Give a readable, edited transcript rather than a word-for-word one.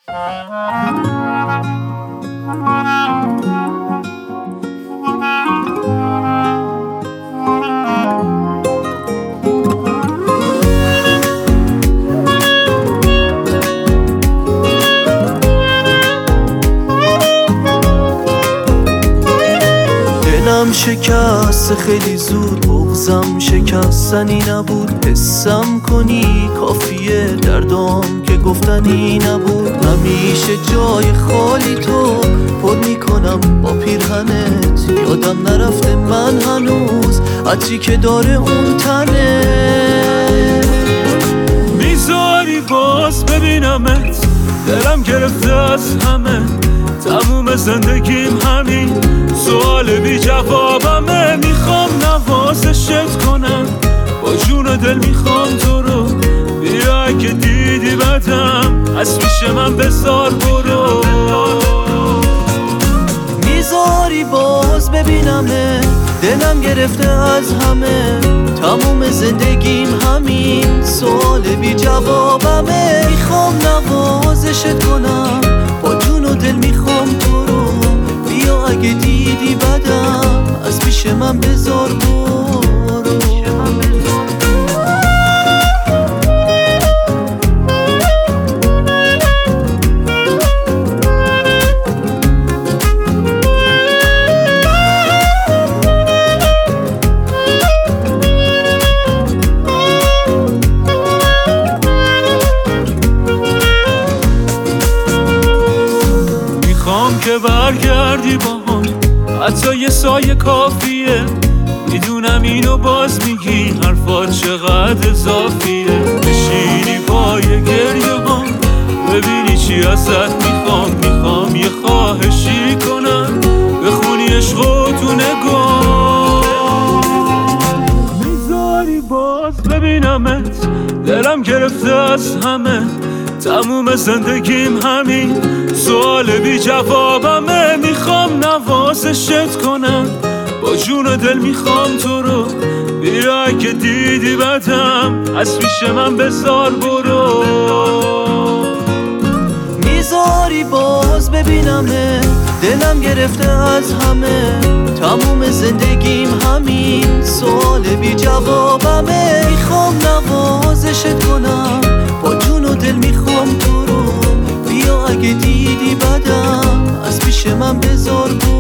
دلم شکست خیلی زود، بغضم شکستنی نبود. حسم کنی کافیه، دردام که گفتنی نبود. همیشه جای خالی تو پر میکنم با پیرهنت، یادم نرفته من هنوز عطری که داره اون تنه. میذاری باز ببینمت، دلم گرفته از همه. تموم زندگیم همین سوال بی جوابمه. میخوام نوازشت کنم با جون و دل، میخوام تو رو. بیا اگه دیدی بدم از پیش من بذار برو. میذاری باز ببینمه، دلم گرفته از همه. تموم زندگیم همین سوال بی جوابمه. میخوام نوازشت کنم با جون و دل، میخوام تو رو. بیا اگه دیدی بدم از پیش من بذار برو. میخوام که برگردی با هم، حتی یه سایه کافیه. میدونم اینو باز میگی، حرفات چقدر اضافیه. بشینی پای گریه هم، ببینی چی ازت میخوام. میخوام یه خواهشی کنم، بخونی عشقو تو نگاه. میذاری باز ببینمت، دلم گرفته از همه. تموم زندگیم همین سوال بی جوابمه. میخوام نوازشت کنم با جون و دل، میخوام تو رو. بیا اگه دیدی بدم از پیش من بذار برو. میذاری باز ببینمه، دلم گرفته از همه. تموم زندگیم همین سوال بی جوابمه. میخوام نوازشت کنم با جون و دل، میخوام تو رو. بیا اگه دیدی بدم از پیش من بذار برو.